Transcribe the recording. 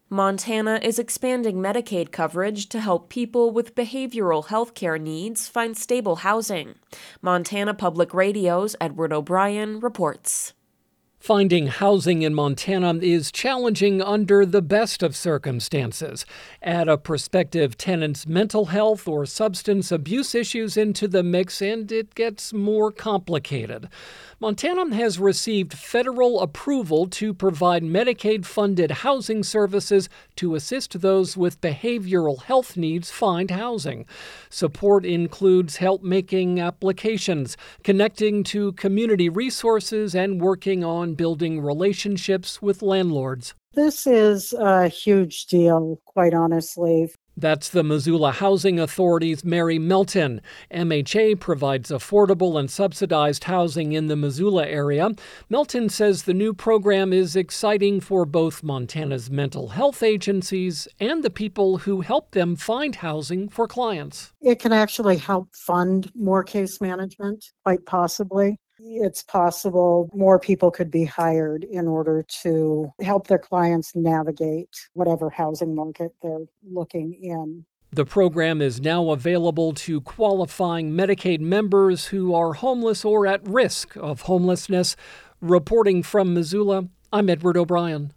Montana is expanding Medicaid coverage to help people with behavioral health care needs find stable housing. Montana Public Radio's Edward O'Brien reports. Finding housing in Montana is challenging under the best of circumstances. Add a prospective tenant's mental health or substance abuse issues into the mix, and it gets more complicated. Montana has received federal approval to provide Medicaid-funded housing services to assist those with behavioral health needs find housing. Support includes help making applications, connecting to community resources, and working on building relationships with landlords. This is a huge deal, quite honestly. That's the Missoula Housing Authority's Mary Melton. MHA provides affordable and subsidized housing in the Missoula area. Melton says the new program is exciting for both Montana's mental health agencies and the people who help them find housing for clients. It can actually help fund more case management, quite possibly. It's possible more people could be hired in order to help their clients navigate whatever housing market they're looking in. The program is now available to qualifying Medicaid members who are homeless or at risk of homelessness. Reporting from Missoula, I'm Edward O'Brien.